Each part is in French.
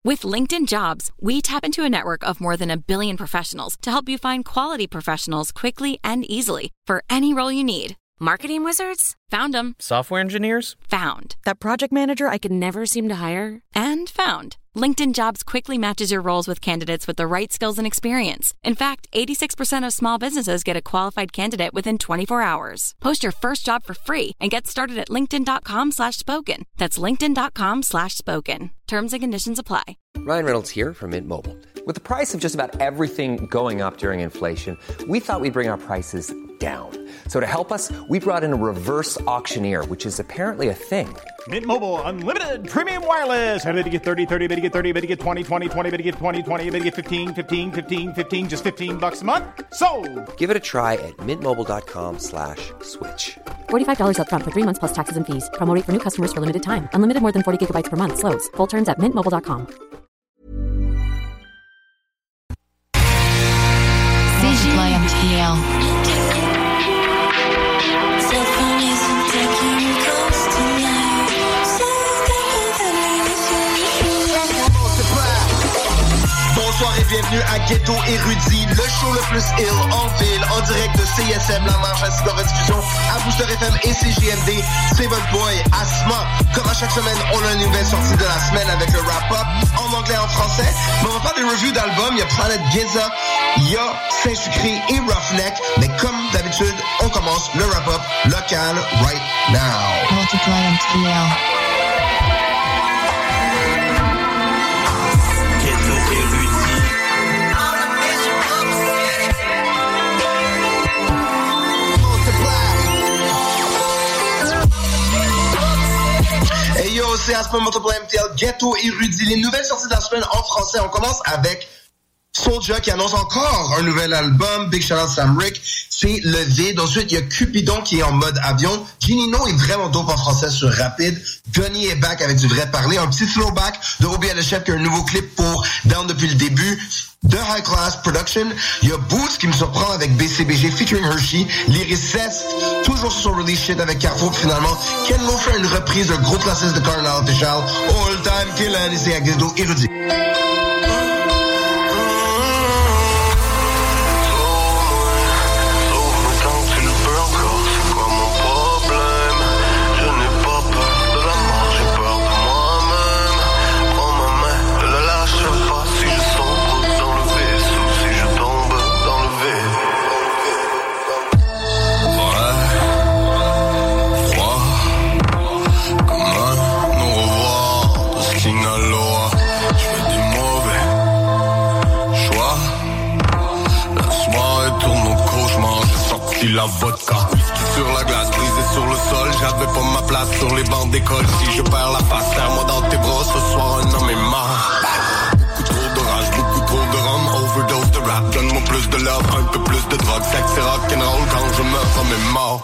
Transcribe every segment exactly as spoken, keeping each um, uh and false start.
With LinkedIn Jobs, we tap into a network of more than a billion professionals to help you find quality professionals quickly and easily for any role you need. Marketing wizards? Found them. Software engineers? Found. That project manager I could never seem to hire? And found. LinkedIn Jobs quickly matches your roles with candidates with the right skills and experience. In fact, eighty-six percent of small businesses get a qualified candidate within twenty-four hours. Post your first job for free and get started at linkedin.com slash spoken. That's linkedin.com slash spoken. Terms and conditions apply. Ryan Reynolds here from Mint Mobile. With the price of just about everything going up during inflation, we thought we'd bring our prices down. So to help us, we brought in a reverse auctioneer, which is apparently a thing. Mint Mobile Unlimited Premium Wireless. How to get thirty, thirty, how to get thirty, how to get twenty, twenty, twenty, how to get twenty, twenty, how to get fifteen, fifteen, fifteen, fifteen, just fifteen bucks a month? Sold! Give it a try at mintmobile.com slash switch. forty-five dollars up front for three months plus taxes and fees. Promo rate for new customers for limited time. Unlimited more than forty gigabytes per month. Slows full terms at mint mobile dot com. C J M T L. Bonsoir et bienvenue à Ghetto Érudit, le show le plus ill en ville, en direct de C S M, la marche à de rediffusion à Booster F M et C G M D. C'est votre boy Asma. Comme à chaque semaine, on a une nouvelle sortie de la semaine avec le wrap-up en anglais et en français. Mais on va faire des reviews d'albums. Il y a Planet Giza, il y a Saint-Sucré et Roughneck. Mais comme d'habitude, on commence le wrap-up local right now. Multiply M T L. Hey yo, c'est Asma Multiply M T L, Ghetto Érudit. Les nouvelles sorties de la semaine en français, on commence avec Soulja qui annonce encore un nouvel album. Big shout out Sam Rick. C'est Le Vide. Ensuite, il y a Cupidon qui est en mode avion. Ginino est vraiment dope en français sur Rapide. Gunny est back avec du vrai parler. Un petit throwback de Obi à le chef qui a un nouveau clip pour Down depuis le début. The High Class Production. Il y a Boots qui me surprend avec B C B G featuring Hershey. Lyricist, toujours sur son release shit avec Carrefour. Finalement, Ken Lo fait une reprise d'un gros classiste de Cardinal Official. All Time Killin' et c'est à Ghetto Érudit. La vodka, sur la glace, brisée sur le sol. J'avais pas ma place sur les bancs d'école. Si je perds la face, serre-moi dans tes bras. Ce soir un homme est mort. Beaucoup trop de rage, beaucoup trop de rhum. Overdose de rap, donne-moi plus de love. Un peu plus de drogue, sexe et rock'n'roll. Quand je meurs, l'homme est mort.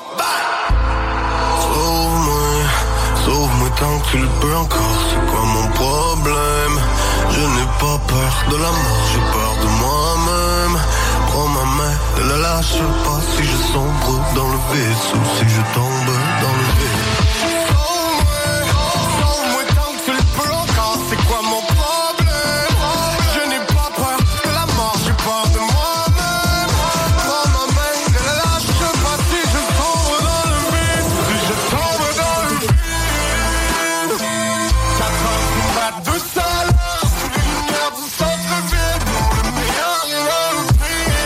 Sauve-moi, sauve-moi tant que tu le peux encore. C'est quoi mon problème? Je n'ai pas peur de la mort, j'ai peur de moi-même. Prends ma main, ne la lâche pas. Si je sombre dans le vide, ou si je tombe dans le vide. Sauve-moi, sauve-moi tant que tu le peux encore. C'est quoi mon problème? Je n'ai pas peur de la mort, j'ai peur de moi-même. Prends ma main, ne la lâche pas. Si je tombe dans le vide, si je tombe dans le vide. Quatre heures pour battre deux salles. Lumière du centre-ville, le meilleur est dans le vide.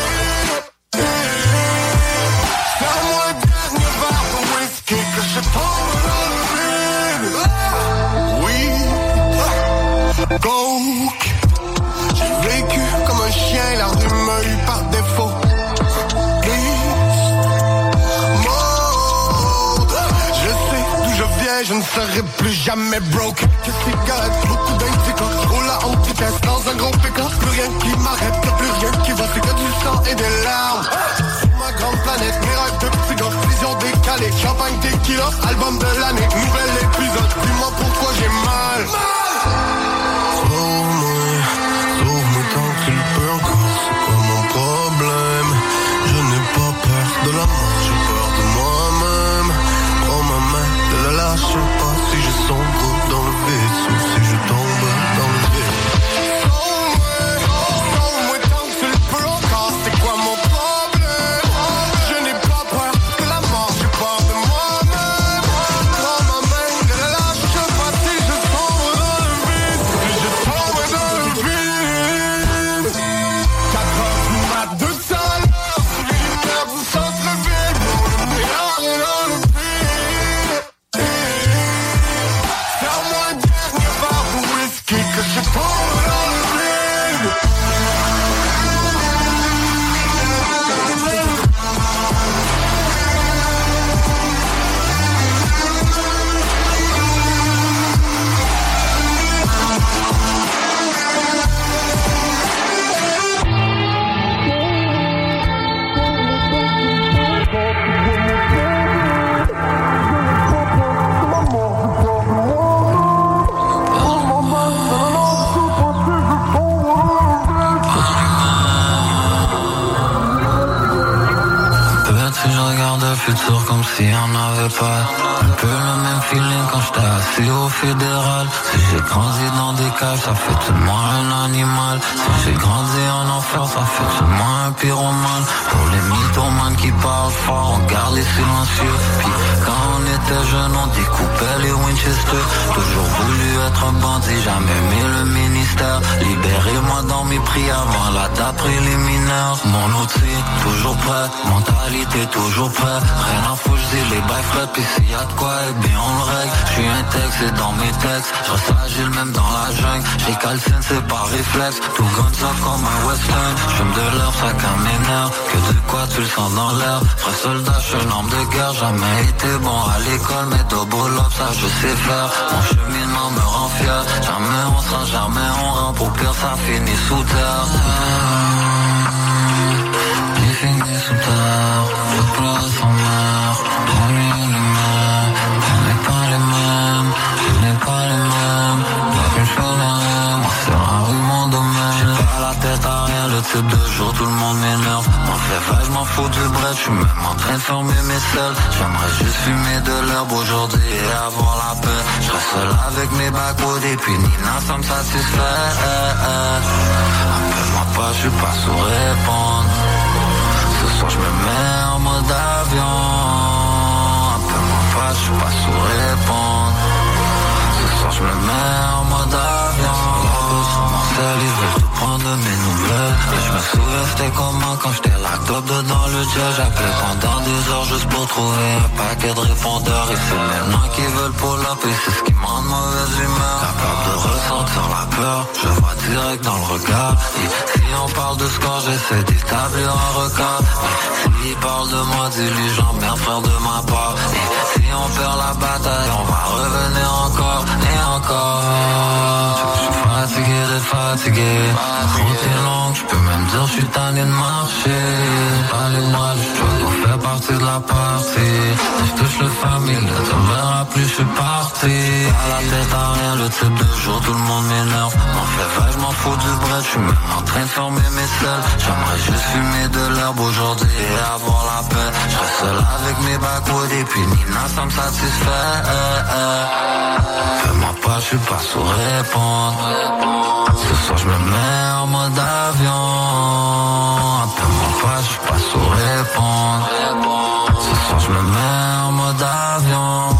Coke. J'ai vécu comme un chien, la rue m'a eu par défaut. Please, mode. Je sais d'où je viens, je ne serai plus jamais broke. Que cigarettes, beaucoup d'indica. Roule à haute vitesse dans un gros pick-up. Plus rien qui m'arrête, y'a plus rien qui va. C'est que du sang et des larmes. Sur ma grande planète, mes rêves de petit gars. Vision décalée, champagne, tequila. Album de l'année, nouvel épisode. Dis-moi pourquoi j'ai mal. Sauve-moi, sauve-moi tant que tu le peux encore. C'est quoi mon problème? Je n'ai pas peur de la mort, j'ai peur de moi-même. Prends ma main, ne la lâche pas. Si je sombre dans le vide, ou si je tombe dans le vide. Futur comme si on n'avait pas un peu le même feeling quand j'étais assis au fédéral. Si j'ai grandi dans des caves, ça fait de moi un animal. Si j'ai grandi en enfer, ça fait de moi un pyromane. Pour les mythomanes qui parlent fort, on garde les silencieux. Puis quand on était jeune, on découpait les Winchester. Toujours voulu être un bandit, jamais aimé le ministère. Libérez-moi dans mes prières avant la date préliminaire. Mon outil, toujours prêt, mentalité toujours prêt. Rien à foutre, j'dis les bails frais. Pis s'il y a de quoi, eh bien on le règle. J'suis un texte et dans mes textes je reste agile même dans la jungle. J'ai calcine, c'est par réflexe. Tout guns up comme un western. J'fume de l'herbe, ça calme mes nerfs. Que de quoi tu le sens dans l'air. Vrai soldat, j'suis un homme de guerre. Jamais été bon à l'école, mais double up, ça je sais faire. Mon cheminement me rend fier. Jamais on se rend, jamais on rentre. Au pire, ça finit sous terre. J'ai fini sous terre. Je pleure sans mer. On lui est les mêmes. On n'est pas les mêmes. On n'est pas les mêmes. Pas qu'une chose à rien. Moi c'est un rue mon domaine. J'ai pas la tête à rien. Le type de jour tout le monde m'énerve. Mon flévage m'en fout du bread. J'suis même en train de fermer mes selles. J'aimerais juste fumer de l'herbe aujourd'hui et avoir la paix. J'reste seul avec mes backwoods et puis Nina ça me satisfait. Appelle-moi pas, j'suis pas sous répondre. Ce soir je me mets en mode avion. Appelle-moi pas, je suis pas sous répondre. Ce soir je me mets en mode avion. Mon sel, ils veulent tout prendre de mes nouvelles. Et je me souviens c'était comment quand j'étais la top dedans le jet. J'appelais pendant des heures juste pour trouver un paquet de répondeurs. Et c'est maintenant qu'ils veulent pull up et c'est ce qui me rend de mauvaise humeur. Capable de ressentir la peur, je vois direct dans le regard. Et si on parle de score, j'essaie d'établir un record. Et s'il parle de moi, dis-lui j'emmerde frère de ma part. Et si on perd la bataille, on va revenir encore et encore. Je suis fatigué d'être fatigué. La route est longue, je peux même dire je suis tanné de marcher. Pas les mal, je dois faire partie de la partie. Si je touche le famille, tu me verras plus, je suis parti. À la tête à rien, le type de jour, tout le monde m'énerve. Mon flévage, je m'en fous du bread, je suis même en train de fermer mes selles. J'aimerais juste fumer de l'herbe aujourd'hui et avoir la paix. Je reste seul avec mes backwoods et puis Nina, ça me satisfait. Fais-moi pas, je suis pas sous répondre. Ce soir je me mets en mode avion. Appelle-moi pas, je suis pas sous répondre. Ce soir je me mets en mode avion.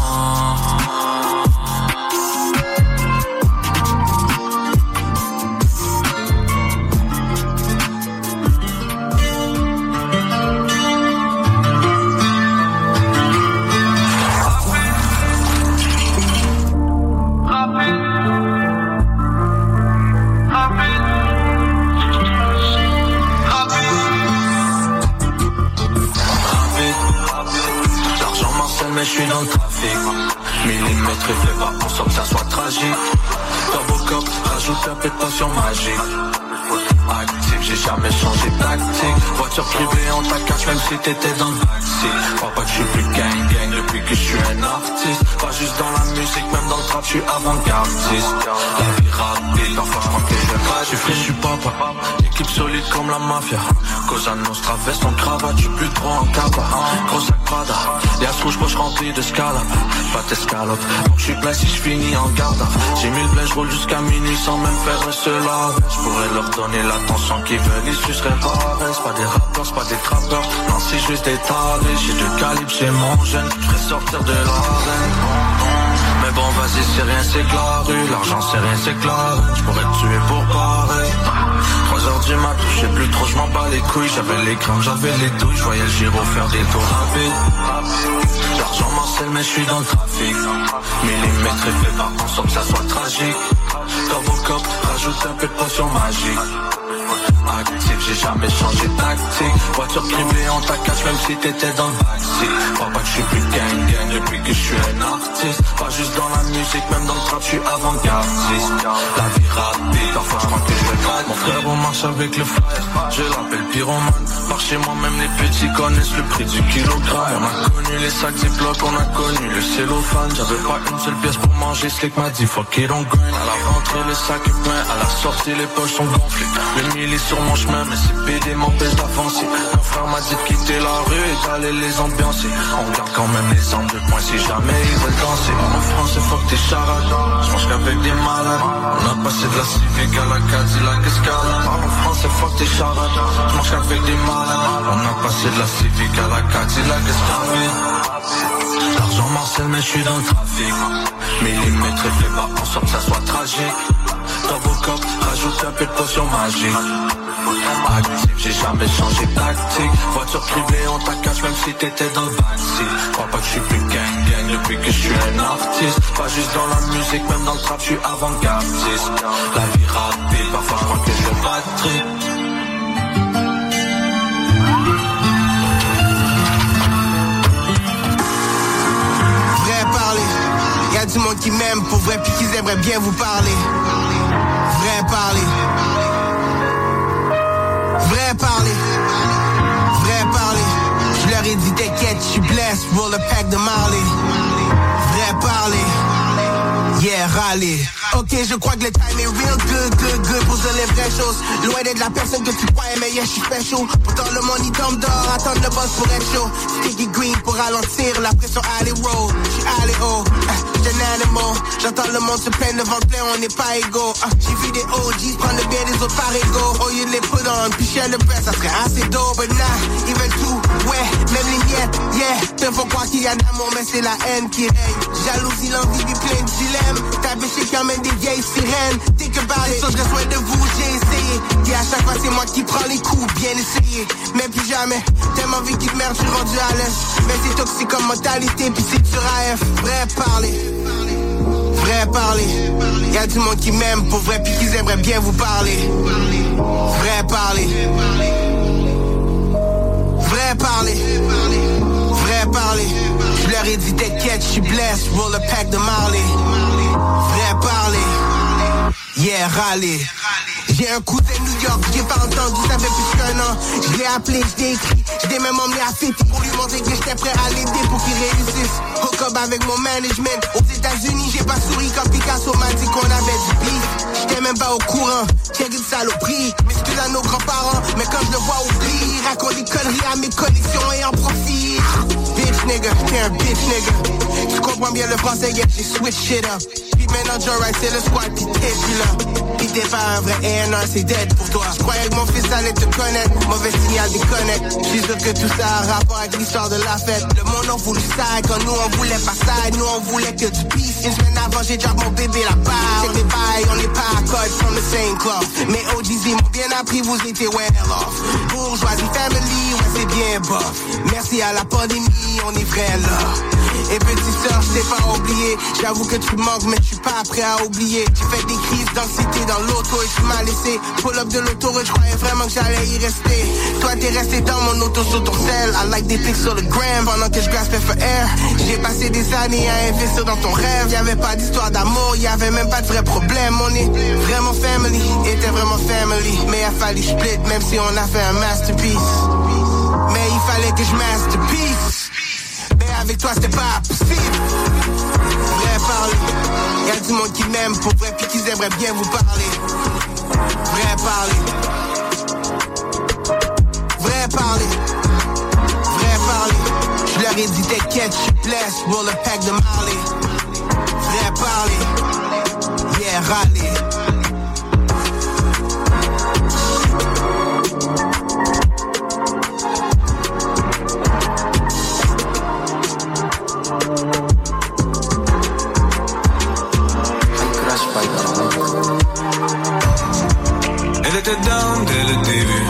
Mais je suis dans le trafic. Millimètre et fait pas pour ça que ça soit tragique. Double cup, rajoute un peu de potion magique. Actif, j'ai jamais changé de tactique. Voiture privée, on t'accage même si t'étais dans le backseat. Crois pas que je suis plus gang gang depuis que je suis un artiste. Pas juste dans la musique, même dans le trap, je suis avant-gardiste. La vie rapide, parfois je crois que je vais. Je suis free, je suis papa. Équipe solide comme la mafia. Cosa Nostra, veste en cravate, je suis plus trop en capa. Gros sac Prada, liasse rouge, poche remplie de scalop. Pas d'escalope, donc je suis plein si je finis en garde. J'ai mille blés, je roule jusqu'à minuit sans même faire cela. Je pourrais leur donner l'attention qu'ils veulent, ils suceraient pareil. C'est pas des rappeurs, c'est pas des trappeurs. Non, c'est juste des tarés. J'ai deux calibres chez mon jeune, je ferais sortir de l'arène. Mais bon, vas-y, c'est rien, c'est que la rue. L'argent, c'est rien, c'est que la rue. Je pourrais te tuer pour pareil. Trois heures du mat, je sais plus trop, je m'en bats les couilles. J'avais les craintes, j'avais les douilles, je voyais le gyro faire des tours rapides. L'argent Marcel, mais je suis dans le trafic. Millimètre et fait pas en sorte que ça soit tragique. Robocop, rajoute un peu de potion magique. Actif, j'ai jamais changé de tactique. Voiture criblée en ta cache, même si t'étais dans le backseat. Crois pas que je suis plus gang gang depuis que je suis un artiste. Pas juste dans la musique, même dans le trap, je suis avant-gardiste. La vie rapide, parfois je crois que je vais gratter. Mon frère, on marche avec le frère, je l'appelle pyromane. Par chez moi, même les petits connaissent le prix du kilogramme. On a connu les sacs Ziploc, on a connu le cellophane. J'avais pas une seule pièce pour manger, Slick m'a dit fuck it on grind. À la rentrée, le sac est plein, à la sortie, les poches sont gonflées. Le mille est sur mon chemin, mais c'est P D m'empêche d'avancer. Mon frère m'a dit de quitter la rue et d'aller les ambiancer. On garde quand même les armes de poing si jamais ils veulent danser. En France, c'est fuck tes charades, je mange qu'avec des malades. On a passé de la Civic à la Cadillac Escalade. En France, c'est fuck tes charades, je mange qu'avec des malades. On a passé de la Civic à la Cadillac Escalade. L'argent Marcel, mais je suis dans le trafic. Millimètre et fait pas en sorte que ça soit tragique. Robocop, rajoute un peu de potion magique. Actif, j'ai jamais changé de tactique. Voiture criblée, on t'a cache même si t'étais dans le backseat. Crois pas que je suis plus gang gang depuis que je suis un artiste. Pas juste dans la musique, même dans le trap, je suis avant-gardiste. La vie rapide, parfois je crois que je bats de trip. Y'a du monde qui m'aime pour vrai puis qu'ils aimeraient bien vous parler. Vrai parler. Vrai parler. Vrai parler. Je leur ai dit t'inquiète, je suis blessed, roll a pack de Marley. Vrai parler. Yeah, râler. Ok, je crois que le time est real good, good, good pour dire les vraies choses. Loin d'être la personne que tu croyais, mais yeah, je suis special. Pourtant le monde il tombe dehors, attendre le boss pour être chaud. Sticky green pour ralentir la pression alley road. J'suis allé haut, uh, j'suis un animal. J'entends le monde se plaindre devant le plein, on n'est pas égaux. Uh, j'ai vu des O Gs prendre le bien des autres par ego. Au lieu de les put on, puis share le press, ça serait assez dope. But nah, ils veulent tout, ouais, même les miettes, yeah. Te faut croire qu'il y a d'amour, mais c'est la haine qui règne. Jalousie, l'envie, puis plein de dilemmes. T'as bêché quand même des vieilles sirènes. T'es que parler, ça je reste loin de vous, j'ai essayé. Et à chaque fois c'est moi qui prends les coups, bien essayé. Mais plus jamais, tellement vie qui te merde, j'suis rendu à l'aise. Mais c'est toxique comme mentalité, puis c'est dur à F. Vrai parler, vrai parler. Y'a du monde qui m'aime pour vrai, puis qu'ils aimeraient bien vous parler. Vrai parler, vrai parler, vrai parler. Je leur ai dit t'inquiète, je suis blessed, roll a pack de Marley. Vrai parler, yeah, râler. J'ai un cousin de New York, j'ai pas entendu, ça fait plus qu'un an. Je l'ai appelé, je l'ai écrit, je l'ai même emmené à fêter pour lui montrer que j'étais prêt à l'aider pour qu'il réussisse. Hook up avec mon management. Aux États-Unis, j'ai pas souri quand Picasso m'a dit qu'on avait du beef. J'étais même pas au courant, j'ai une saloperie. M'excuse à nos grands-parents, mais quand je le vois oublie, il raconte des conneries à mes connexions et en profite. Bitch nigga, t'es un bitch nigga. Tu comprends bien le français, yeah, j'ai switch shit up. Puis maintenant, Joyride, c'est le squad, pis t'es plus là. Pis t'es pas un vrai A and R, c'est dead pour toi. J'croyais que mon fils allait te connaître, mauvais signal déconnecte. J'suis sûr que tout ça a rapport avec l'histoire de la fête. Le monde on voulu ça, quand nous on voulait pas ça, nous on voulait que du peace. Une semaine avant, j'ai déjà mon bébé la part. Check les bails, on n'est pas à code from the same club. Mais O G Z m'ont bien appris, vous étiez well off. Bourgeoisie family, ouais c'est bien bof. Merci à la pandémie, on est vrai là. Et petite sœur, je t'ai pas oublié. J'avoue que tu manques, mais je suis pas prêt à oublier. Tu fais des crises d'anxiété dans l'auto et tu m'as laissé. Pull up de l'autoroute, je croyais vraiment que j'allais y rester. Toi t'es resté dans mon auto sur ton sel. I like des pics sur le gram pendant que je graspais for air. J'ai passé des années à investir dans ton rêve. Y'avait pas d'histoire d'amour, y'avait même pas de vrai problème. On est vraiment family, était vraiment family. Mais il a fallu split, même si on a fait un masterpiece. Mais il fallait que je masterpiece. Avec toi c'était pas possible. Vrai parler. Y'a du monde qui m'aime pour vrai pis qu'ils aimeraient bien vous parler. Vrai parler. Vrai parler. Vrai parler. Je leur ai dit t'inquiète, j'suis blessed, roll a pack de Marley. Vrai parler. Yeah, râler. était down dès le début.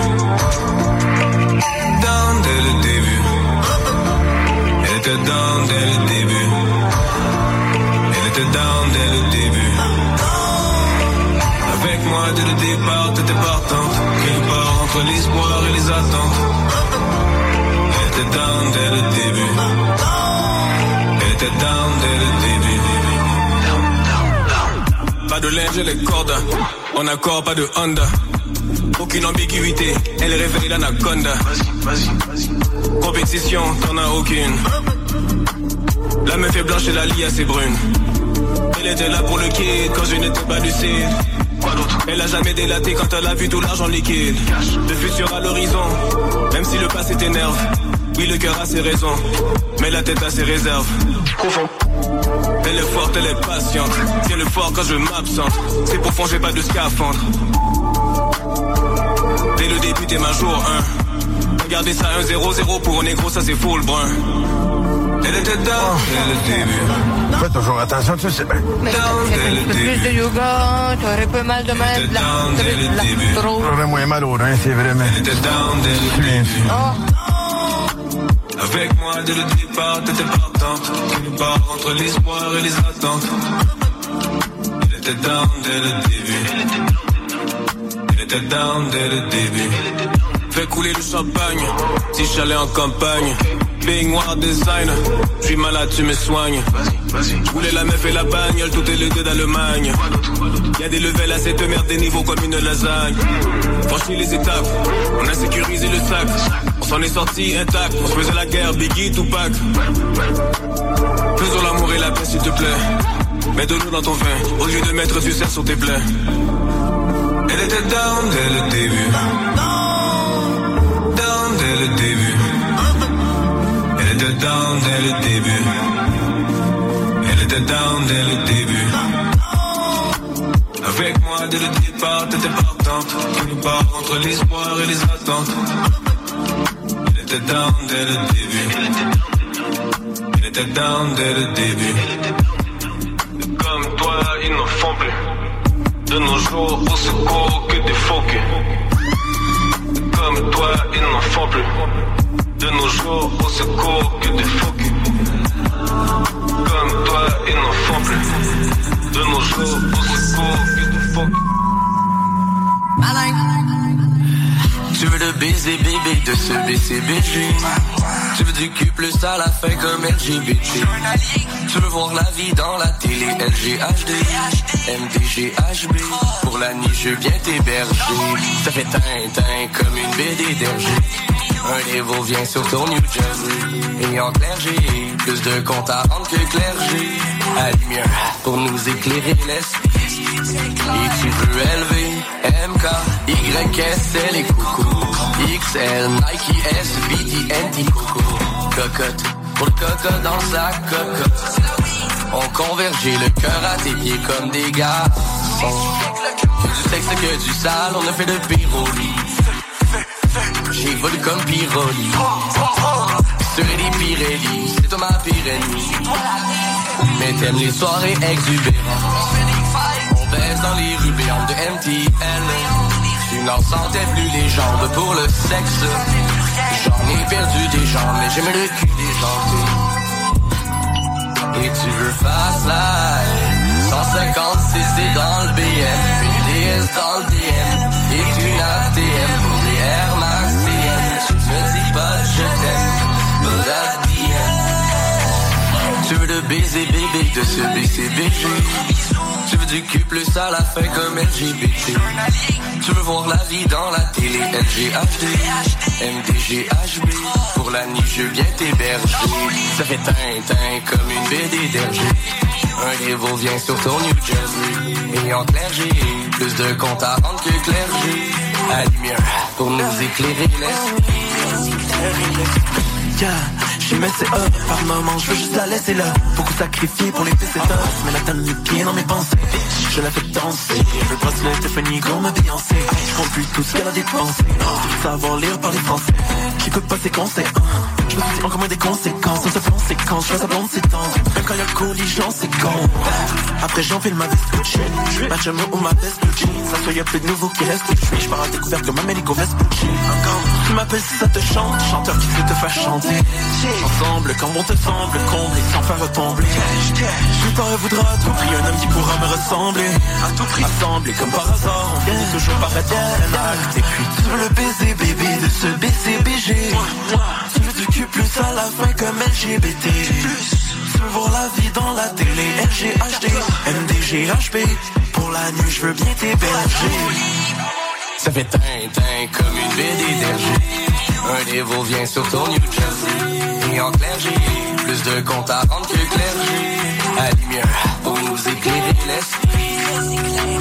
Down dès le début. Elle était down dès le début. Elle était down dès le début. Avec moi dès le départ, t'étais partante. Quelque part entre l'espoir et les attentes. Elle était down dès le début. Elle était down dès le début. Pas de linge et les cordes. En accord, pas de Honda. Aucune ambiguïté, elle réveille l'anaconda. Vas-y, vas-y, vas-y. Compétition, t'en as aucune. La meuf est blanche et la lie assez brune. Elle était là pour le kid quand je n'étais pas lucide. Elle a jamais délaté quand elle a vu tout l'argent liquide. Le futur à l'horizon, même si le passé t'énerve. Oui, le cœur a ses raisons, mais la tête a ses réserves. Profond. Elle est forte, elle est patiente. Tiens le fort quand je m'absente. C'est profond, j'ai pas de scaphandre. Dès le début, t'es ma jour un. Regardez ça, un zéro zéro pour un négro, ça c'est full brun. Elle était down dès le début. Fais toujours attention, tu sais bien. Mais fais un peu plus de yoga, t'aurais pas mal de mal de la trop. J'aurais moins mal au rein, c'est vrai, mais... Elle était down dès le début. Oh. Avec moi dès le départ, t'étais partante. Quelque part entre l'espoir et les attentes. Elle était down dès le début. Elle était down dès le début. Fais couler le champagne, si j'allais en campagne. Baignoire design, j'suis malade, tu me soignes. Je voulais la meuf et la bagnole, tout est les deux d'Allemagne. Y'a des levels à cette merde, des niveaux comme une lasagne. Franchis les étapes, on a sécurisé le sac. On s'en est sorti intact, on se faisait la guerre, Biggie, Tupac. Faisons l'amour et la paix s'il te plaît. Mets de l'eau dans ton vin, au lieu de mettre du sel sur tes plaies. Elle était down dès le début. Down dès le début. Elle était down dès le début. Elle était down dès le début. Avec moi dès le départ, t'étais partante. Quelque part entre l'espoir et les attentes. Elle était down dès le début. Elle était down dès le début. Comme toi, ils n'en font plus. De nos jours, au secours que des faux culs. Comme toi, ils n'en font plus. De nos jours, au secours que des faux culs. Comme toi, ils n'en font plus. De nos jours, au secours que des faux culs. Tu veux le baiser bébé de ce B C B G. Tu veux du cul plus à la fin comme L G B T. Tu veux voir la vie dans la télé L G H D, M D G H B. Pour la nuit je viens t'héberger. Ça fait tintin comme une B D d'Hergé. Un niveau vient sur ton New Jersey. Et en clergé, plus de comptes à rendre que clergé. À lumière pour nous éclairer l'esprit. Et tu veux élever M K, Y S L et Coco, X L, Nike, S, B T, N T, Coco. Cocotte, pour le coco dans sa cocotte. On convergeait le cœur à tes pieds comme des garçons. Que du sexe que du sale, on a fait de pyroli. J'évolue comme Piroli. Serait des Pirelli, c'est toi ma pire ennemie. Mais t'aimes les soirées exubérantes. On baisse dans les rues béantes de M T L. Tu n'en sentais plus les jambes pour le sexe. J'en ai perdu des jambes, mais j'aime le cul des jantés. Et tu veux fast life, cent cinquante C C dans le B M, une D S dans le D M, et une A T M pour les Air Max T M. Tu me dis pas je t'aime, but at the end. Tu veux le baiser bébé de ce B C B G. Tu veux du cul plus à la fin comme L G B T. Tu veux voir la vie dans la télé L G H D, M D G H B. Pour la nuit je viens t'héberger. Ça fait tintin comme une B D d'Hergé. Un niveau vient sur ton New Jersey. Et en clergé, plus de comptes à rendre que clergé. À lumière pour nous éclairer l'esprit. Yeah, j'y mets c'est up, par moment je veux juste la laisser là. Beaucoup sacrifier pour les P C tough, mais la table n'est pieds dans mes pensées. Je la fais danser, elle veut bracelet Tiffany comme Beyoncé. Je compte plus tout ce qu'elle a dépensé, je veux savoir lire par les français. J'écoute pas ses conseils, hein. Je Je me soucie encore moins des conséquences. Dans ce plan séquence, je fais sa blonde s'étendre. Même quand y'a le colis, j'en sais con. Après j'enfile ma veste Gucci, ma chum ou ma veste Gucci. Ça soit y'a plus de nouveau qui reste où je suis. Je pars à découverte comme un mélico Vespucci. Encore, tu m'appelles si ça te chante. Chanteur qui sait te faire chanter. Ensemble, quand bon te semble, comblé sans faire retomber. Plus tard elle voudra à tout prix un homme qui pourra me ressembler. À tout prix, assemblé comme par hasard. On finit toujours par être en. Et puis tu veux le baiser bébé de ce B C B G. Tu veux du cul plus à la fin comme L G B T. Tu veux voir la vie dans la télé. R G H D, M D G H P. Pour la nuit je veux bien t'héberger. Ça fait tintin comme une baie d'énergie. Un niveau vient sur ton New Jersey. Et en clergé, plus de comptes à rendre que clergé. À lumière pour nous éclairer l'esprit.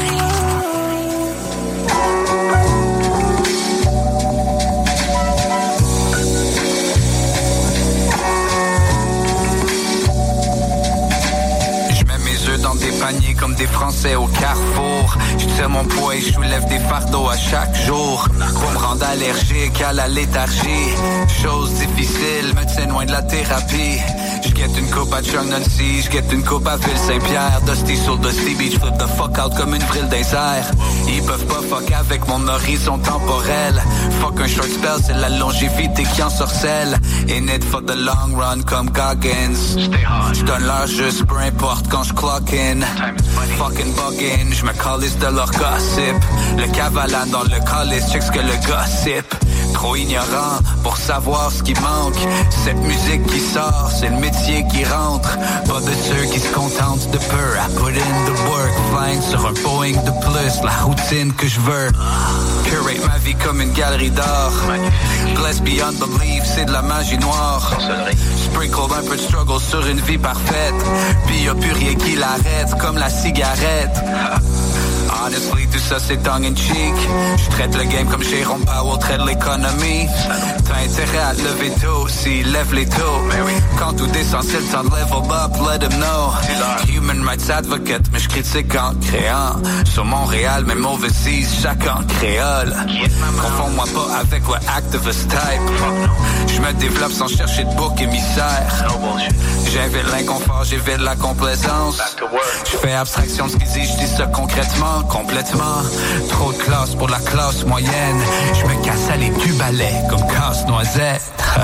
Dans des paniers comme des Français au carrefour. Je tire mon poids et je soulève des fardeaux à chaque jour. Pour me rendre allergique à la léthargie. Chose difficile, me tiens loin de la thérapie. Je guette une coupe à Chung-Nun-Si, je guette une coupe à Ville-Saint-Pierre. Dusty sur Dusty Beach, flip the fuck out comme une vrille des airs. Ils peuvent pas fuck avec mon horizon temporel. Fuck un short spell, c'est la longévité qui en sorcelle. In it for the long run comme Goggins. Je donne l'heure juste peu importe quand je clock in. Fucking buggin', je me calisse de leur gossip. Le cavalan dans le calice, check ce que le gossip. Trop ignorant pour savoir ce qui manque. Cette musique qui sort, c'est le métier qui rentre. Pas de ceux qui se contentent de peu. I put in the work, flying sur un Boeing de plus. La routine que je veux. Curate ma vie comme une galerie d'art. Bless beyond belief, c'est de la magie noire. Sprinkle un peu de struggle sur une vie parfaite. Puis y'a plus rien qui l'arrête, comme la cigarette. Honestly, tout ça c'est tongue in cheek. Je traite le game comme Jérôme Powell traite l'économie. T'as intérêt à te lever tôt, s'il lève les taux. Quand tout descend, c'est le temps de level up, let him know. Human rights advocate, mais je critique en créant. Sur Montréal, même overseas, chacun créole. Confonds-moi pas avec le activist type. Je me développe sans chercher de bouc émissaire. J'invite l'inconfort, j'évite la complaisance. Je fais abstraction de ce qu'ils disent, je dis ça concrètement, complètement. Trop de classe pour la classe moyenne. Je me casse à les du balais comme casse-noisette.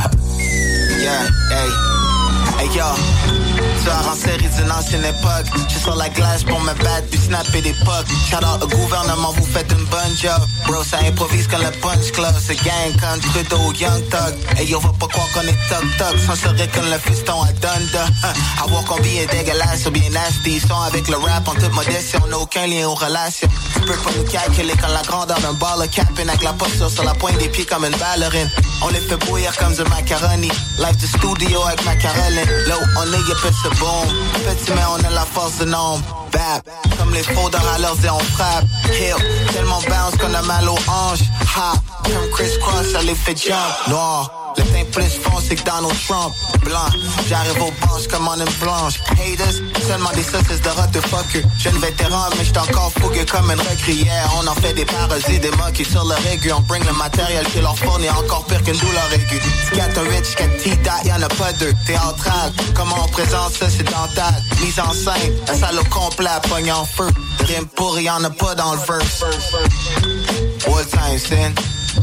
Yeah, hey. Hey yo, tueur en série d'une ancienne époque. Je suis sur la glace pour me battre puis snapper des pucks. Shout out au gouvernement, vous faites une bonne job. Bro, ça improvise comme le punch club. C'est gang comme Trudeau, Young Thug. Hey yo, va pas croire qu'on est toc-toc. Sans serait comme le fiston à Donda. Uh, avoir combien est dégueulasse ou bien nasty. Ils sont avec le rap en toute modestie. On n'a aucun lien aux relations. Tu peux pas nous calculer comme la grandeur d'un ball capping. Avec la posture sur la pointe des pieds comme une ballerine. On les fait bouillir comme du macaroni. Live du studio avec ma Caroline. Là où on est, y'a plus de boom. Petit mais on a la force de nombre. Bap, comme les fraudeurs à leurs et on frappe. Hill, tellement bounce qu'on a mal aux hanches. Ha, comme Chris Cross, ça les fait jump. Noir, le teint plus foncé que Donald Trump. Blanc, j'arrive aux banches comme en une blanche. Haters, seulement des saucisses de rot de fuck eux. Jeune vétéran, mais j'suis encore fougueux comme une recruière. On en fait des parodies, des moqueries sur le régu. On bring le matériel qui leur fournit encore pire qu'une douleur aiguë. quatre un huit, jusqu'à T-Dot, y'en a pas deux. Théâtral, comment on présente ça, c'est dental. Mise en scène, un salaud complet à pogne en feu. Rime pourri, y'en a pas dans le verse. What time, sin?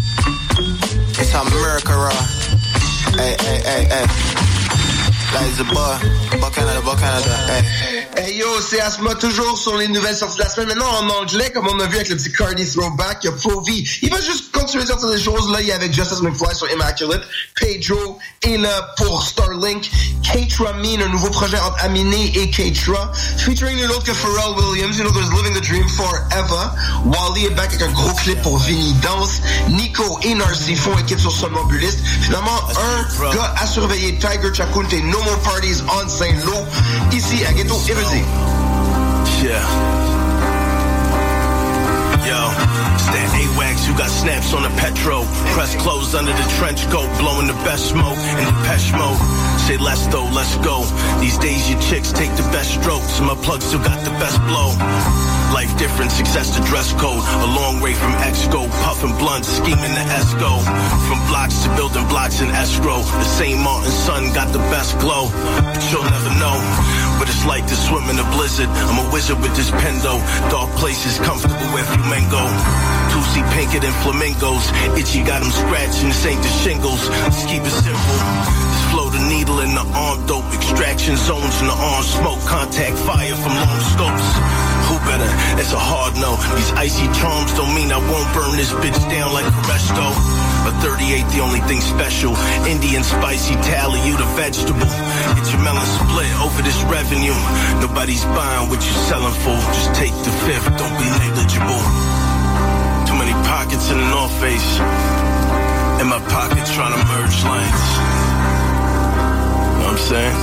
It's a murderer. Hey, hey, hey, hey. Là, it's a boy. Bas Canada, Bas Canada, hey. Hey yo, c'est Asma, toujours sur les nouvelles sorties de la semaine. Maintenant en anglais, comme on a vu avec le petit Cardi Throwback, il y a Provi. Il va juste continuer de sortir des choses. Là, il y a avec Justice McFly sur Immaculate. Pedro est là pour Starlink. Keitra Mean, un nouveau projet entre Aminé et Keitra. Featuring nul autre que Pharrell Williams. You know, there's Living the Dream Forever. Wally est back avec un gros clip pour Vinny Danse. Nico et Narcy font équipe sur Somnambuliste. Finalement, un gars à surveiller, Tiger Chakunte, No More Parties on Saint-Lô. Ici, à Ghetto Érudit. Yeah. Yo, it's that A-Wax, you got snaps on the Petro. Press clothes under the trench coat, blowing the best smoke in the Depeche Mode. Say less though, let's go. These days your chicks take the best strokes, and my plug still got the best blow. Life different, success the dress code. A long way from Exco, puffing blunts, scheming the Esco. From blocks to building blocks in escrow. The Saint Martin sun got the best glow. But you'll never know what it's like to swim in a blizzard. I'm a wizard with this pendo. Dark places, comfortable where flamingo. Two see pinker than flamingos. Itchy got them scratching, this ain't the shingles. Just keep it simple. Just flow the needle in the arm dope. Extraction zones in the arm smoke. Contact fire from long scopes. Who better? It's a hard no. These icy charms don't mean I won't burn this bitch down like Resto. A thirty-eight, the only thing special. Indian spicy tally, you the vegetable. Get your melon split over this revenue. Nobody's buying what you selling for. Just take the fifth, don't be negligible. Too many pockets in the North Face. In my pocket trying to merge lanes. Know what I'm saying?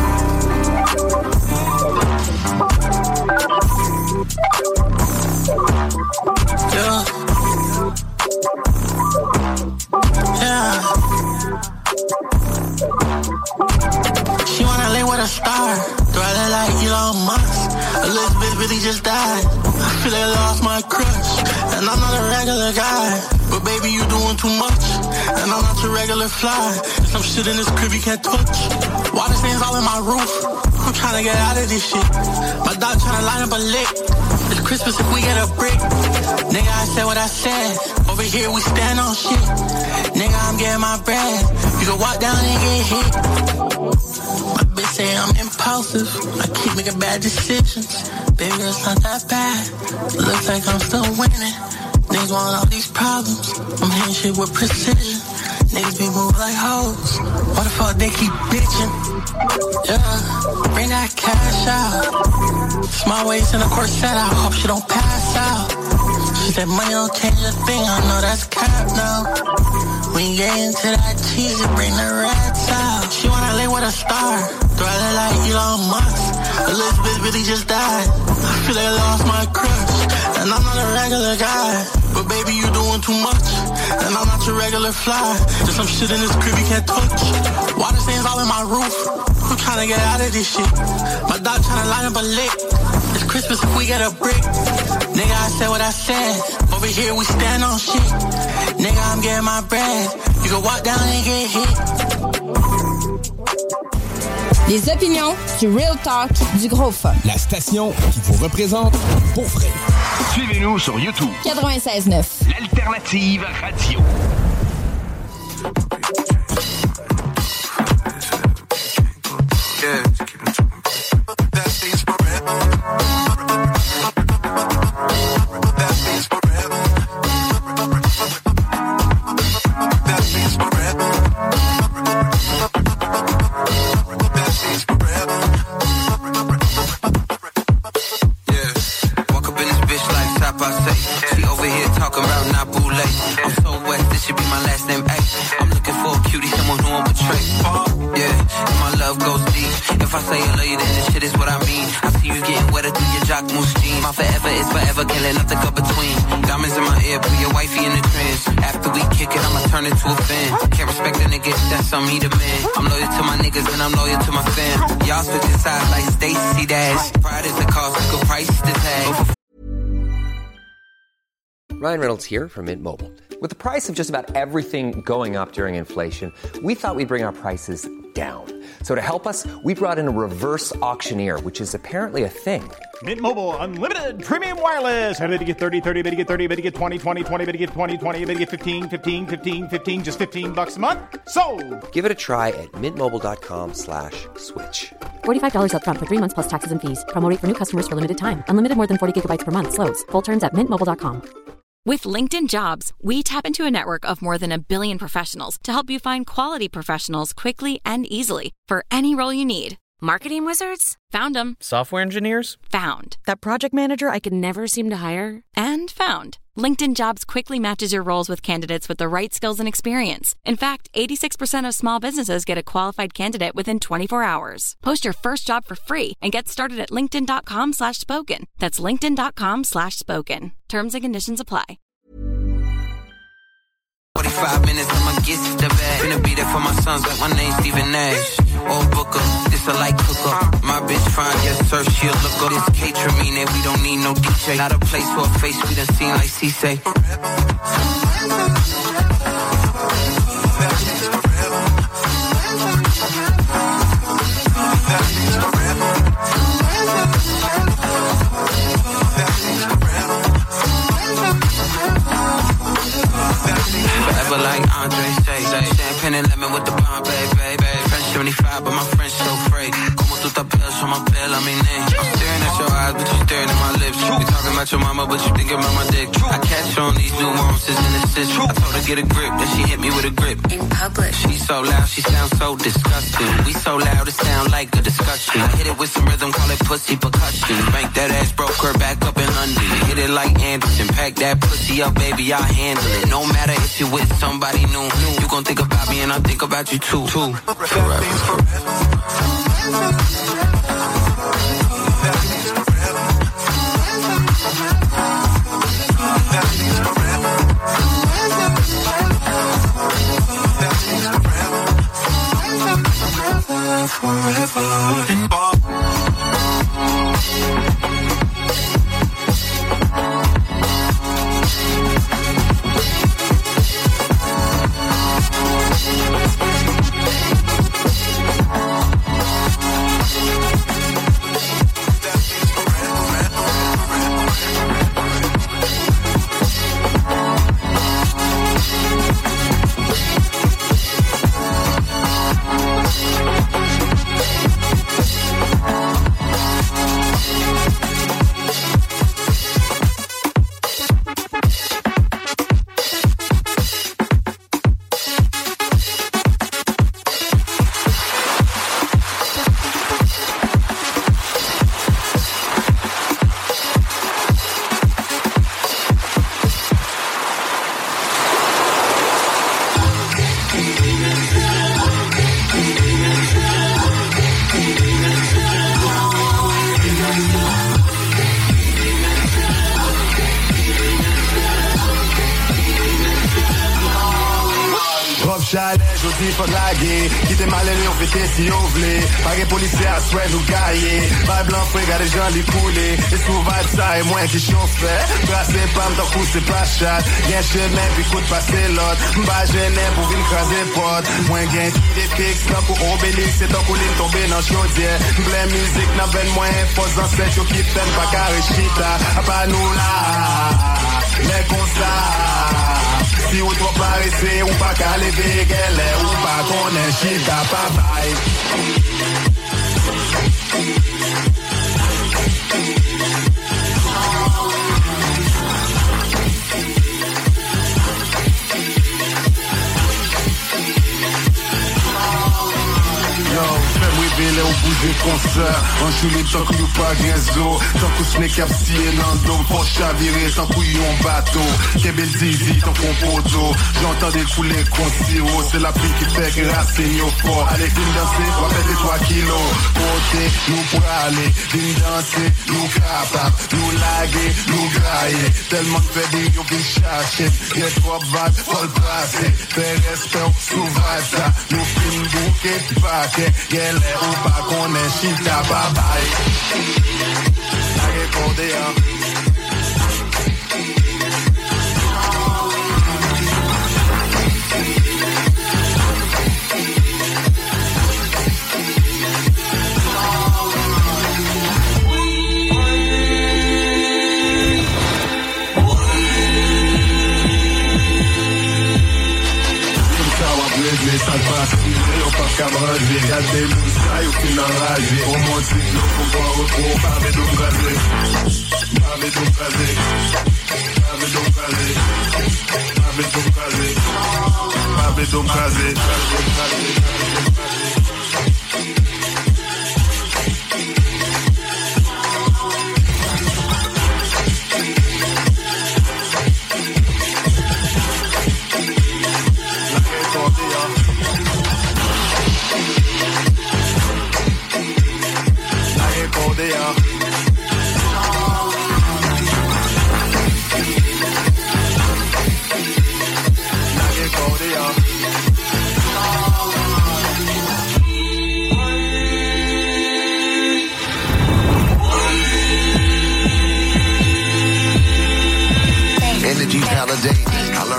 Yeah. Yeah. She wanna lay with a star. Do I look like Elon Musk? Elizabeth really just died. I feel like I lost my crush. And I'm not a regular guy. But baby, you doing too much. And I'm not your regular fly. There's some shit in this crib you can't touch. Water stains all in my roof. I'm trying to get out of this shit. My dog trying to line up a lick. It's Christmas if we get a brick. Nigga, I said what I said. Over here we stand on shit. Nigga, I'm getting my bread. You can walk down and get hit. My bitch say I'm impulsive. I keep making bad decisions. Baby, it's not that bad. Looks like I'm still winning. Niggas want all these problems. I'm hitting shit with precision. Niggas be moving like hoes. Why the fuck they keep bitching? Yeah, bring that cash out. Small waist in a corset, I hope she don't pass out. She said money don't change a thing, I know that's cap now. When you get into that cheese, it bring the rats out. She wanna lay with a star. Do I look like Elon Musk? Elizabeth really just died. I feel like I lost my crush. And I'm not a regular guy. But baby, you doing too much. And I'm not your regular fly. There's some shit in this crib you can't touch. Water stains all in my roof. I'm trying to get out of this shit. My dog trying to line up a lick. It's Christmas if we get a brick. Nigga, I said what I said. Over here we stand on shit. Nigga, I'm getting my bread. You can walk down and get hit. Les opinions, du real talk, du gros fun. La station qui vous représente pour vrai. Suivez-nous sur YouTube. quatre-vingt-seize neuf. L'alternative radio. I'm the man. I'm loyal to my niggas and I'm loyal to my fam. Y'all switching sides like Stacey Dash. Pride is the cost, like a price to tag. Ryan Reynolds here from Mint Mobile. With the price of just about everything going up during inflation, we thought we'd bring our prices down. So to help us, we brought in a reverse auctioneer, which is apparently a thing. Mint Mobile Unlimited Premium Wireless. How to get thirty, thirty, how to get thirty, how to get twenty, twenty, twenty, how to get twenty, twenty, how to get fifteen, fifteen, fifteen, fifteen, just fifteen bucks a month? Sold! Give it a try at mintmobile.com slash switch. forty-five dollars up front for three months plus taxes and fees. Promo rate for new customers for limited time. Unlimited more than forty gigabytes per month. Slows full terms at mint mobile dot com. With LinkedIn Jobs, we tap into a network of more than a billion professionals to help you find quality professionals quickly and easily for any role you need. Marketing wizards? Found them. Software engineers? Found. That project manager I could never seem to hire? And found. LinkedIn Jobs quickly matches your roles with candidates with the right skills and experience. In fact, eighty-six percent of small businesses get a qualified candidate within twenty-four hours. Post your first job for free and get started at linkedin.com slash spoken. That's linkedin.com slash spoken. Terms and conditions apply. it's the bag. Finna be there for my sons like my name's Stephen Nash. Old Booker, this a light cooker. My bitch fine, yes sir, she'll look up. This catering mean that we don't need no D J. Not a place for a face we done seen like C-Say. Forever like Andre say, say champagne and lemon with the bomb, baby, baby. Fresh seventy-five, but my French so free. Como tú tapeas on my bell, I mean, I'm staring at your eyes, but you staring at my lips. We talking about your mama, but you thinking about my dick. I catch on these nuances and assists. I told her get a grip, then she hit me with a grip. In public. She so loud, she sounds so disgusting. We so loud, it sound like a discussion. I hit it with some rhythm, call it pussy percussion. Bank that ass, broke her back up in London. Hit it like Anderson, pack that pussy up, baby, I'll handle it. No matter if you with somebody new, you gon' think about me and I think about you too. too. Forever. Forever. Chalet, jodi faut draguer. Quitte mal et on fait si on voulait. Pas de policiers à souhait nous gailler. Pas blanc, frère, gars, les gens les couler. Et souvent ça et moins qui chauffait. Brasser pas, m't'en coup c'est pas chat. Gain chemin, puis coup de passer l'autre. M'bas gêné pour venir craser pote. Moins gain qui des pics, tant pour obélix. C'est tant couline tomber dans chaudière. Plein musique, n'a ben moins. Pose dans cette qui t'aime pas carré chita. A pas nous là. Mais comme ça. Si ou trop paressé, ou pas qu'à lever, qu'elle est, ou pas qu'on est chita, pas bye. Vele ou bouge concert. En chouli tant que you pas grenzo. Tant que ce n'est qu'à p'sier nan dom. Pour chavirer tant que you en bateau. Kebel zizi tant qu'on poto. J'entendais couler con siro. C'est la pluie qui fait que racine yo fort. Allez, vin danser, on va faire des trois kilos. Côté, nous pour aller. Vin danser, nous capable. Nous laguer, nous grailler. Tellement de fait des yo vin chercher. Y'a trop vague, faut le passer. Fais respect, souvage ça. Nous fin bouquet, paquet. Y'a l'air ou pas qu'on est chita, bye bye. La recordea. Ça passe, on pas camarade, regardez nous ça, y'a aucune enragée. On monte si l'on faut pas retrouver, pas avec nous braser. Pas avec nous braser. Pas avec nous braser. Pas avec nous braser. Pas avec nous braser. Yeah.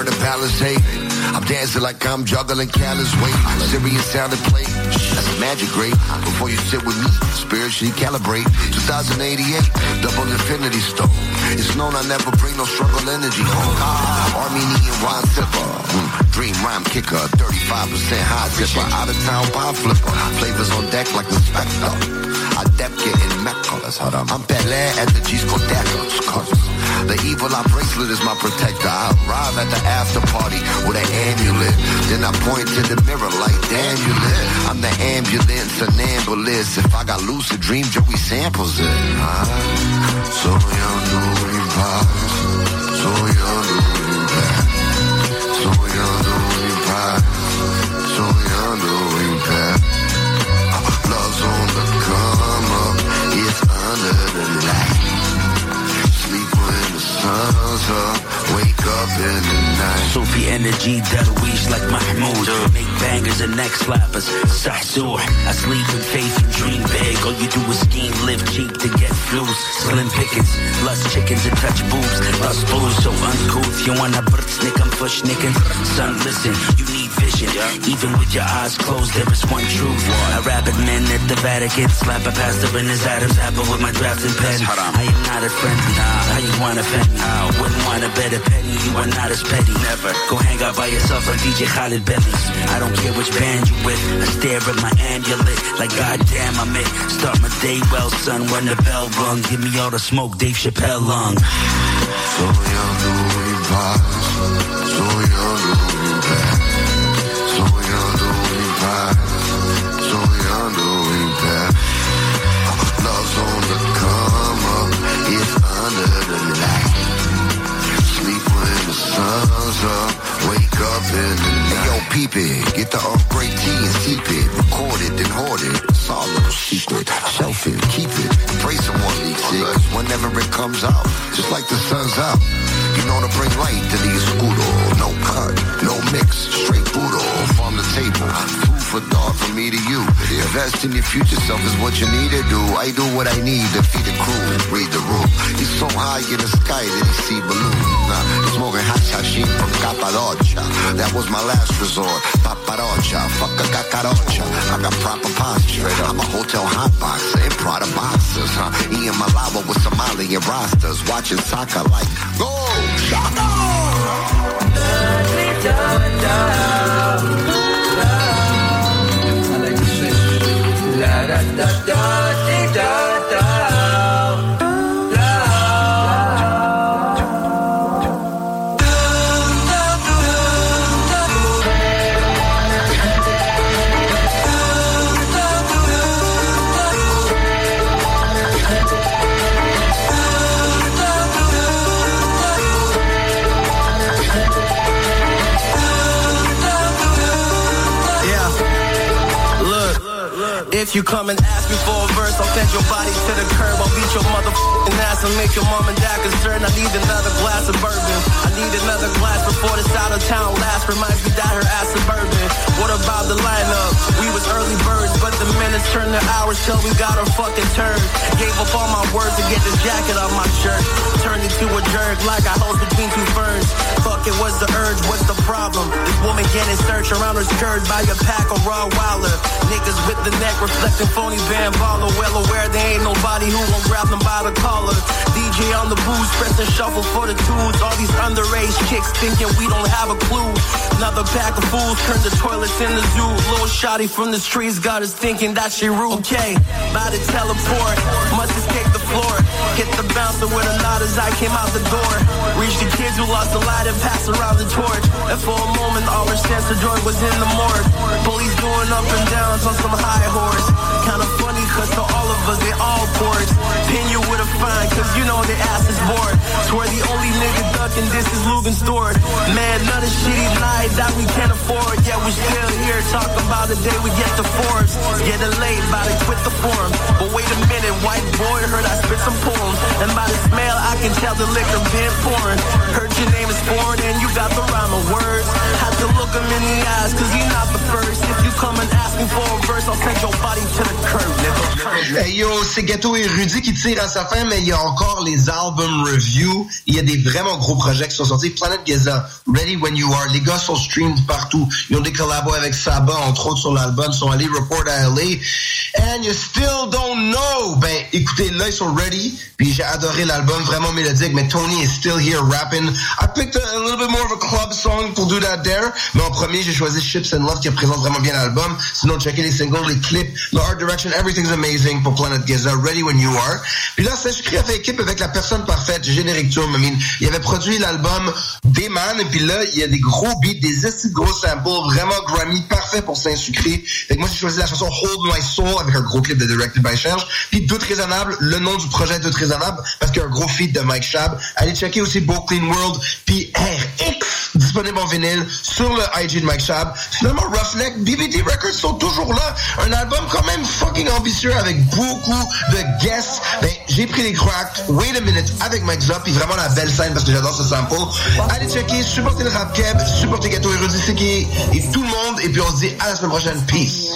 murder palace hate. I'm dancing like I'm juggling callous weight. Serious sounding play, that's magic great. Before you sit with me, spiritually calibrate. twenty eighty-eight, double infinity stone. It's known I never bring no struggle energy home. Armenian wine sipper, mm, dream rhyme kicker, thirty-five percent high zipper, out of town pie flipper. Flavors on deck like the Spectre. I depth getting Mecca. I'm Pelé at the G-Scodeca. The evil eye bracelet is my protector. I arrive at the after party with an amulet. Then I point to the mirror like, damn you lit. I'm the ambulance, an ambulance. If I got lucid dreams, Joey samples it. Uh, so young, doing pies. So young, doing bad. So young, doing pies. So young, doing bad. Love's on the come up. It's under the light. Sleep when the sun's up. Wake up in the night. Sophie energy, Darwish like Mahmoud. Make bangers and neck slappers. Sahsoor. I sleep in faith and dream big. All you do is scheme, live cheap to get flues. Slim pickings, lust chickens and touch boobs. Lust blues, so uncouth. You wanna bird snick, I'm push nicking. Son, listen, you need vision. Even with your eyes closed, there is one truth. A rabid man at the Vatican. Slap a pastor in his Adam's apple with my drafting pen. I am not a friend, nah. How you wanna offend me? Wouldn't wanna bet a penny, you are not as petty. Never. Go hang out by yourself on D J Khaled Bentley's. I don't care which band you with. I stare at my amulet like goddamn I'm it. Start my day well, son, when the bell rung. Give me all the smoke, Dave Chappelle lung. So young, doing pies. So young, doing bad. So young, doing pies. So young, doing bad. Love's on the come up. It's under the light. Sleep when the sun's up. Wake up in the night. Hey, yo, peep it. Get the upgrade tea and seep it. Record it, then hoard it. It's all a little secret. Shelf it, keep it. Pray someone leaks it. Whenever it comes out, just like the sun's out. You know to bring light to the escudo. No cut, no mix, straight Budo from the table. Food for thought from me to you. Invest in your future self is what you need to do. I do what I need to feed the crew. Read the room. He's so high in the sky that he see balloons. Nah, he's smoking hashashim from Cappadocia. That was my last resort. Paparocha, fuck a cacarocha. I got proper posture. I'm a hotel hotboxer in Prada boxers, huh? Ian Malawa with Somalian rosters. Watching soccer like, go, Shaka! I like to say, la da da da da da. If you come and ask me for a verse, I'll bend your body to the curb. I'll beat your motherfucking ass and make your mom and dad concerned. I need another glass of bourbon. I need another glass before this out of town last. Reminds me that her ass suburban. What about the lineup? We was early birds, but the minutes turned to hours till we got our fucking turn. Gave up all my words to get this jacket off my shirt. Turned into a jerk like I hose between two ferns. Fuck it, what's the urge? What's the problem? This woman getting searched around her skirt by a pack of raw wilder. Niggas with the neck reflecting phony Van Baller. Well aware there ain't nobody who won't grab them by the collar. D J on the booze, pressing shuffle for the tunes. All these underage chicks thinking we don't have a clue. Another pack of fools turn the toilets in the zoo. Little shawty from the streets got us thinking that she rude. Okay, about to teleport, must escape the floor. Hit the bouncer with a nod as I came out the door. Reach the kids who lost the light and pass around the torch. And for a moment all our sense of joy was in the morgue. Police doing up and downs on some high horse. Kinda funny cause to all of us they all ports. Pin you with a fine cause you know the ass is bored. Swear the only nigga ducking this is Lubin stored. Man, none of shitty night that we can't afford. Yeah, we still here talking about the day we get the Forbes. Getting late, about to quit the form. But wait a minute, white boy, heard I spit some poems. And by the smell I can tell the liquor been pouring. Heard your name is foreign and you got the rhyme of words. Had to look him in the eyes cause you're not the first. If you come and ask asking for a verse, I'll send your body to the curb, nigga. Hey yo, c'est Ghetto et Rudy qui tire à sa fin, mais il y a encore les album reviews. Il y a des vraiment gros projets qui sont sortis. Planet Giza, Ready When You Are. Les gars sont streamed partout. Ils ont des collabos avec Saba, entre autres sur l'album. Ils sont allés report à L A. And you still don't know. Ben, écoutez, là, ils sont ready. Puis j'ai adoré l'album, vraiment mélodique. Mais Tony is still here rapping. I picked a, a little bit more of a club song pour Do That There. Mais en premier, j'ai choisi Ships and Love qui représente vraiment bien l'album. Sinon, checkez les singles, les clips, le art direction, everything's amazing pour Planet Giza. Ready When You Are. Puis là, c'est écrit avec équipe avec la personne parfaite, Générique Tour. I mean, il avait produit l'album Dayman, et puis là, il y a des gros beats, des estis de gros samples, vraiment Grammy, parfait pour Saint-Sucré. Fait que moi, j'ai choisi la chanson Hold My Soul avec un gros clip de Directed by Serge. Puis Doute Raisonnable, le nom du projet Doute Raisonnable, parce qu'il y a un gros feat de Mike Shab. Allez checker aussi Beau Clean World, puis R X, disponible en vinyle, sur le I G de Mike Shab. Finalement, Roughneck, B B D Records sont toujours là. Un album quand même fucking ambitieux avec beaucoup de guests. Ben, j'ai pris les cracks, Wait a Minute avec Mike Zop, puis vraiment la belle scène parce que j'adore ce sample. Allez checker, supportez le rap keb, supportez Ghetto et Rudy Siki et tout le monde, et puis on se dit à la semaine prochaine. Peace.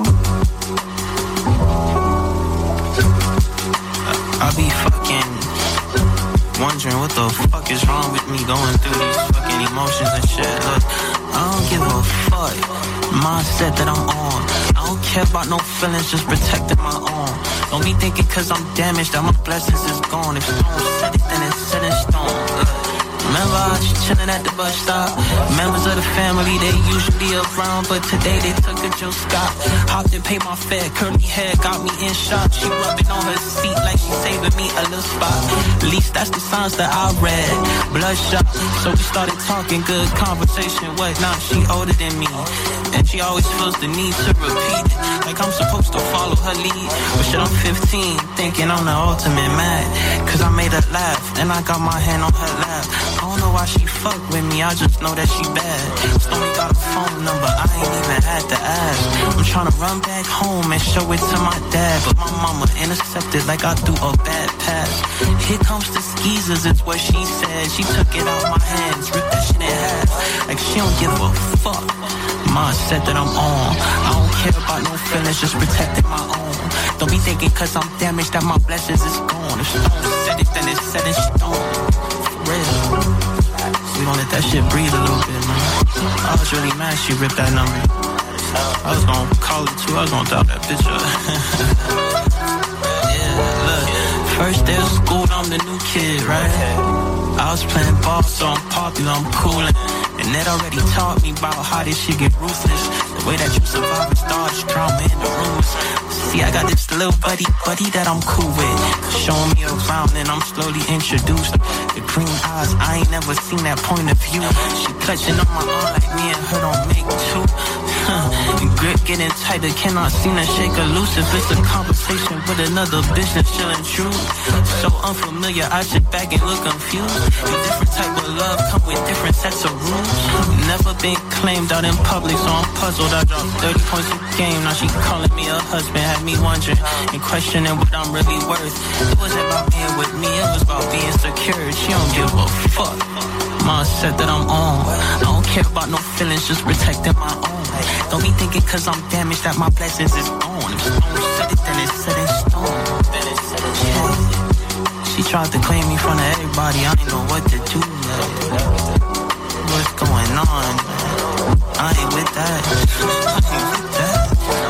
I'll be fucking wondering what the fuck is wrong with me going through these fucking emotions and shit. Look, I don't give a fuck. Mindset that I'm on. I don't care about no feelings, just protecting my own. Don't be thinking cause I'm damaged that my blessings is gone. If stone said it, then it's set in stone. Remember I was chillin' at the bus stop. Members of the family, they usually around, but today they took a Jill Scott. Hopped and paid my fare, curly hair got me in shock. She rubbing on her seat like she saving me a little spot. At least that's the signs that I read. Bloodshot, so we started talking, good conversation, whatnot. She older than me, and she always feels the need to repeat it, like I'm supposed to follow her lead. But shit, I'm fifteen, thinking I'm the ultimate mad, cause I made her laugh, and I got my hand on her lap. I don't know why she fuck with me, I just know that she bad. Stoney got a phone number, I ain't even had to ask. I'm tryna run back home and show it to my dad, but my mama intercepted like I threw a bad pass. Here comes the skeezers, it's what she said. She took it out my hands, ripped that shit in half, like she don't give a fuck. Mindset that I'm on, I don't care about no feelings, just protecting my own. Don't be thinking cause I'm damaged that my blessings is gone. If stone said it, then it's set in stone. For real, we gon' let that shit breathe a little bit, man. I was really mad she ripped that number. I was gon' call it too, I was gon' dial that bitch up. Yeah, look, first day of school, I'm the new kid, right? I was playing ball, so I'm popular, I'm coolin'. And that already taught me about how this shit get ruthless. The way that you survive and dodge drama in the rooms. See, I got this little buddy, buddy that I'm cool with. Showing me around and I'm slowly introduced. The green eyes, I ain't never seen that point of view. She clutching on my arm like me and her don't make two. Huh. Grip getting tighter, cannot seem to shake her loose. If it's a conversation with another business, chillin' true. So unfamiliar, I sit back and look confused. A different type of love come with different sets of rules. Never been claimed out in public, so I'm puzzled. I dropped thirty points a game, now she calling me a husband. Had me wondering and questioning what I'm really worth. It wasn't about being with me, it was about being secure. She don't give a fuck. Mindset that I'm on, I don't care about no feelings, just protecting my own. Don't be thinking cause I'm damaged that my blessings is gone. If stone said it, then it's set in stone. Yeah. She tried to claim me in front of everybody, I ain't know what to do. Like, what's going on? I ain't with that. I ain't with that.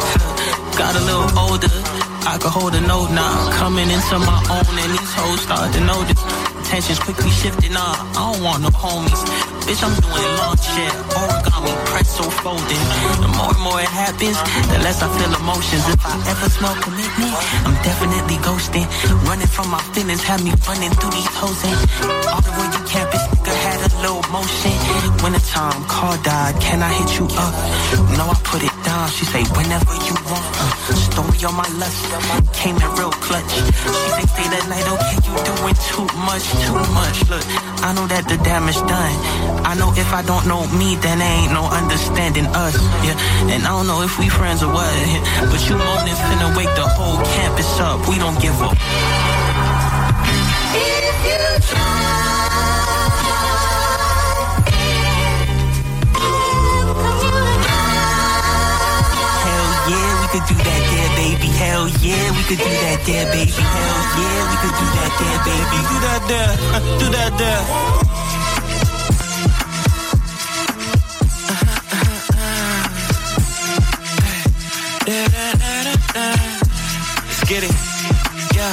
Got a little older, I could hold a note now. Coming into my own and these hoes start to notice. Tensions quickly shifting, nah, I don't want no homies. Bitch, I'm doing long shit, origami, pretzel folding. The more and more it happens, the less I feel emotions. If I ever smell commitment, I'm definitely ghosting. Running from my feelings, have me running through these hoes. All the way you campus, nigga had a low motion. Wintertime, car died, can I hit you up? No, I put it down, she say whenever you want. uh, Story on my lust, came in real clutch. She say stay that night, okay, you doing too much, too much. Look, I know that the damage done. I know if I don't know me, then there ain't no understanding us. Yeah, and I don't know if we friends or what, but you moaning finna wake the whole campus up. We don't give up. If you try. there, baby. Hell yeah, we could do that there, baby. Do that there, uh, do that there. Let's get it, yeah.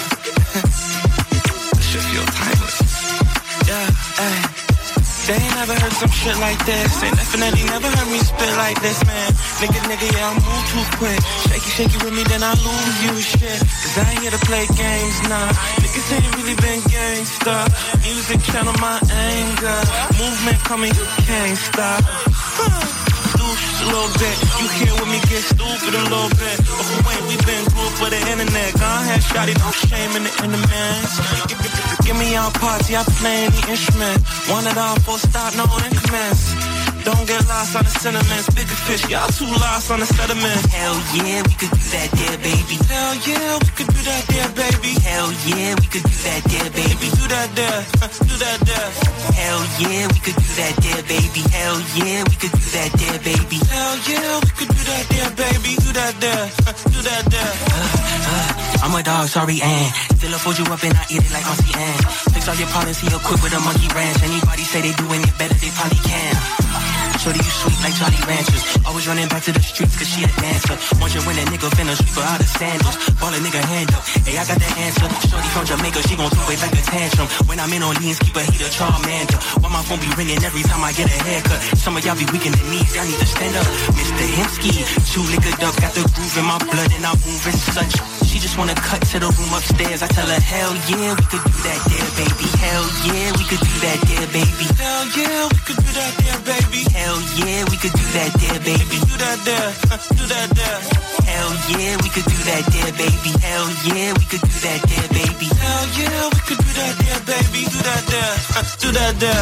This shit feel timeless. Yeah, ay. They ain't never heard some shit like this. They definitely never heard me spit like this, man. Nigga, nigga, yeah, I move too quick. Shaky, shaky with me, then I lose you, shit. Cause I ain't here to play games, nah. Niggas ain't really been gangsta. Music channel my anger. Movement coming, you can't stop. Huh. A little bit, you here with me, get stupid a little bit. But who ain't, we been group for the internet. Go ahead, shawty, no shame in the interments. Give, give, give, give me our party, I play any instrument. One it all, full stop, no increments. Don't get lost on the sentiments. Bigger fish, y'all too lost on the sediment. Hell yeah, we could do that there, baby. Hell yeah, we could do that there, baby. Hell yeah, we could do that there, baby. Do that there, uh, do that there. Hell yeah, we could do that there, baby. Hell yeah, we could do that there, baby. Hell yeah, we could do that there, baby. Do that there, uh, do that there. Uh, uh, I'm a dog, sorry, and still I fold you up and I eat it like Auntie Anne. Fix all your problems, see you quick with a monkey ranch. Anybody say they doing it better, they probably can. Shorty, you sweet like Jolly Ranchers. Always running back to the streets cause she a dancer. Once you win a nigga finna sweep her out of sandals. Ball a nigga hand up, hey I got the answer. Shorty from Jamaica, she gon' throw it like a tantrum. When I'm in Orleans, keep a heater, Charmander. Why my phone be ringing every time I get a haircut? Some of y'all be weak in the knees, y'all need to stand up. Mister Hemsky, too liquored up, got the groove in my blood and I'm moving such. She just wanna cut to the room upstairs. I tell her, hell yeah, we could do that there, baby. Hell yeah, we could do that there, baby. Hell yeah, we could do that there, baby. Hell yeah, we could do that there, baby. Do that there, uh, do that there. Hell yeah, we could do that there, baby. Hell yeah, we could do that there, baby. Hell yeah, we could do that there, baby. Do that there, uh, do that there.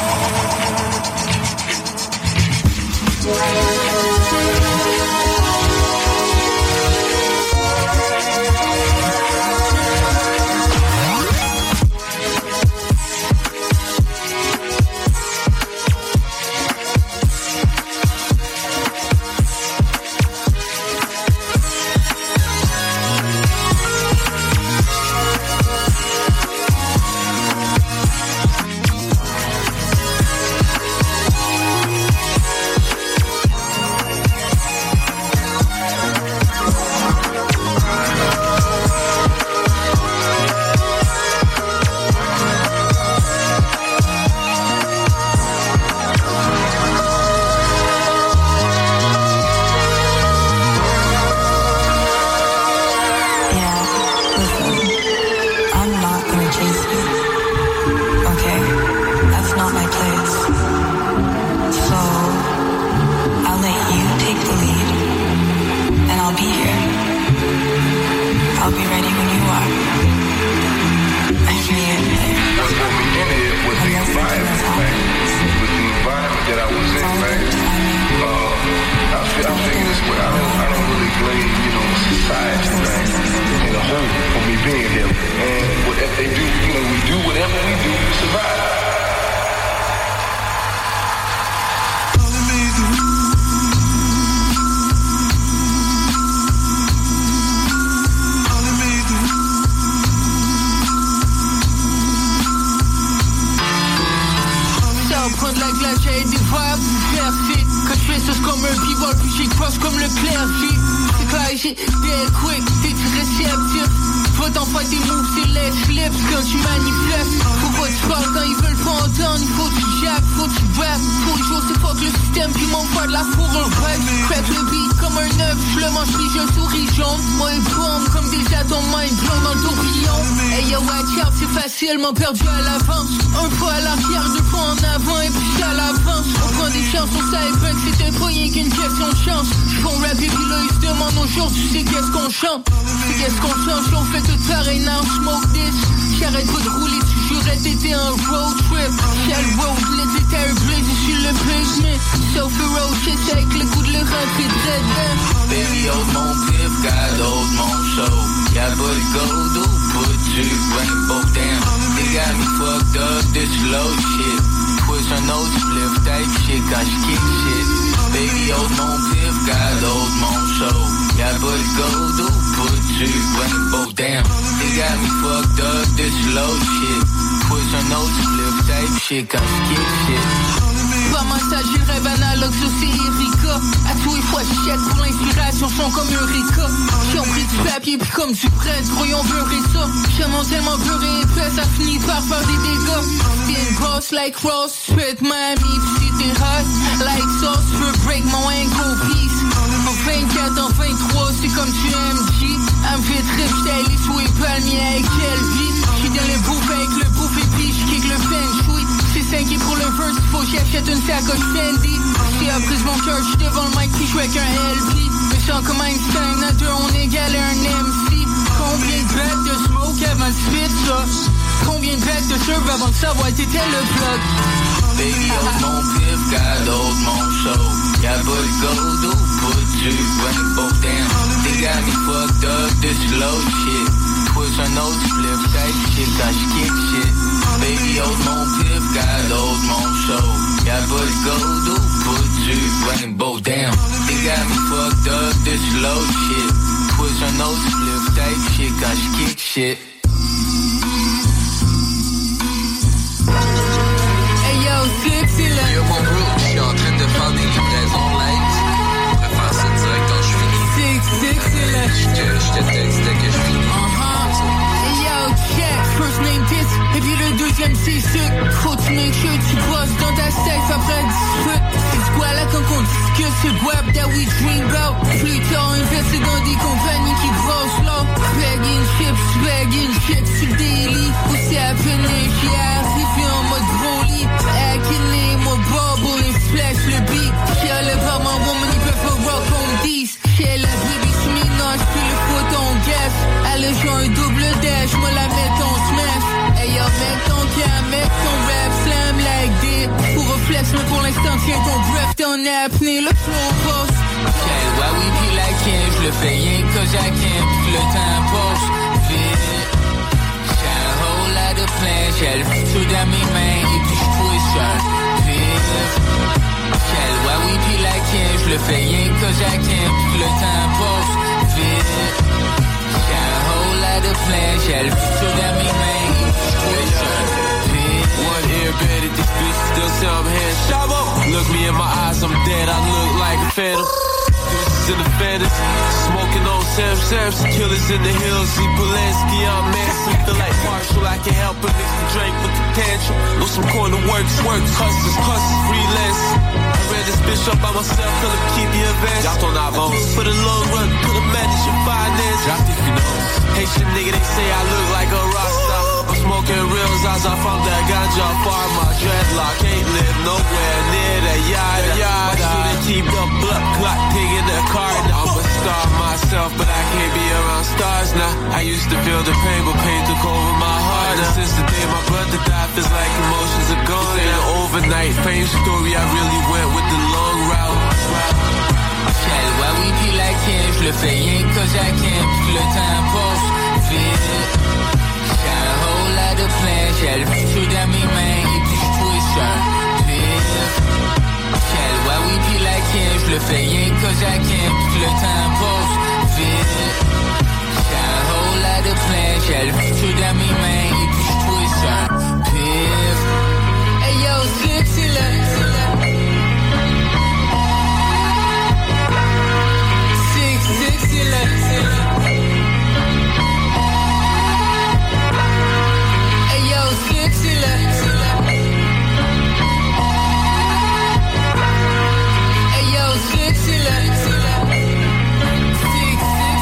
Perdu à l'avance, un pas à l'arrière, deux pas en avant et puis à l'avance. On prend des chances, on savait pas que c'était pas rien qu'une question de chance. J'fais rapper puis là ils se demandent aujourd'hui c'est qu'est-ce qu'on chante. C'est qu'est-ce qu'on chante, on fait tout pareil now, smoke this. J'arrête pas de rouler, tu jurais t'étais un road trip. Quel road, let's it air blaze sur le pavement. So ferocious avec le coup de le rentrer dedans. Baby, hold mon pif, God hold mon show. Y'a pas de gold ou pas du rainbow down. They got me fucked up, this low shit. Push un autre spliff, type shit quand j'kick shit. Baby, hold mon pif, got old mon show. Y'a pas de gold ou pas du rainbow, damn. They got me fucked up, this low shit. Push un autre flip type shit quand j'kick shit. Pas massage, j'ai le rêve analogue, ça c'est Erika. À tous les fois, je jette pour l'inspiration, son comme Eureka. J'ai pris du papier, puis comme du presse, gros, y'ont beurré ça. J'ai mon tellement beurré épais, ça finit par faire des dégâts. Bien boss like Ross, sweat Miami, pis si t'es hot, like sauce, tu veux break mon ankle piece. En vingt-quatre, en vingt-trois, c'est comme tu M G. Elle me fait trip, j'étais allé sous les palmiers avec Kelvin. J'suis dans le bouffe avec le bouffe et puis j'kick le feng shui. C'est cinq et pour le verse, faut que j'achète une sacoche Fendi. J'ai appris mon cœur, j'suis devant le mic puis j'joue avec un L P. Mais sans comme Einstein, à deux on égale un M C. Combien de battes de smoke avant de spit ça? Combien de battes de serve avant de savoir t'étais le plug? Baby, hold mon pif, got hold mon show. Y'a pas de gold ou pas du rainbow, damn. They got me fucked up, this low shit. Push un autre flip type shit quand j'kick shit. Baby, hold mon pif, got hold mon show. Y'a pas de gold ou pas du rainbow, damn. They got me fucked up, this low shit. Push un autre flip type shit quand j'kick shit. Yo mon bro, je suis en train de faire des livraisons light. Je vais faire ça direct quand je finis. C'est excellent. Je te, je te texte dès que je finis. Uh-huh. Yo, check, first name this, et puis le deuxième c'est suc. Faut que tu make sure tu bosses dans ta safe après dix-huit. C'est quoi là quand on discute ce web that we dream about. Plus tard, investir dans des compagnies qui grossent là. Bagging chips, bagging chips, c'est daily. Aussi à peine, j'y arrivé en mode Broly. Acting moi bubble et splash le beat. Share le bar, my woman, ils peuvent pas rock on these. Share la baby, tu ménages, puis le foot on gas. Elle a joué un double dash, moi la mets en smash. Hey yo, mec ton cam, mec ton rap, slam like this. Pour reflex, mais pour l'instant, tiens ton breath, ton apnée, le flow boss. Quel ouais, oui, pis la kin, je le fais rien que j'ai qu'un, pis le temps passe vite. J'ai un whole lot de plans, j'ai le futur dans mes mains, et puis j'twist un pif. Quel ouais, oui, pis la kin, je le fais rien que j'ai qu'un, pis le temps passe vite. J'ai un whole lot de plans, j'ai le futur dans mes mains, et puis j'twist un pif. One ear better, this bitch still say I'm head Shabo. Look me in my eyes, I'm dead, I look like a phantom. Deuces in the phantoms, smoking on Sam Sam's, killers in the hills, see Polanski, I'm Manson. Feel like Marshall, I can't help but mix the drink with the tantrum. Know some corner works, works, hustlers, hustlers, freelance. I ran this bitch up by myself, tell him keep me advanced. Y'all don't avance, for the long run, put a manage your finance. Drop if you know. Haitian nigga, they say I look like a rock star. I'm smoking real Zaza from that ganja farm. My dreadlock ain't live nowhere near that yada yada. Why should they keep the blood clot pig in the car? I'm a star myself, but I can't be around stars now. I used to feel the pain, but pain took over my heart. And since the day my brother died, feels like emotions are gone. This ain't an overnight fame story, I really went with the long route. Quel ouais, oui, pis la kin, je le fais rien que j'ai qu'un, pis le temps passe vite. J'ai un whole lot de plans, j'ai le futur dans mes mains, et puis j'twist un pif. Quel ouais, oui, pis la kin, je le fais rien que j'ai qu'un, pis le temps passe vite. J'ai un whole lot de plans, j'ai le futur dans mes mains, et puis j'twist un pif. Hey yo, c'est c'est là, c'est là. C'est là, c'est là. Hey yo, c'est c'est là, c'est là. Hey yo, c'est c'est là, c'est là. C'est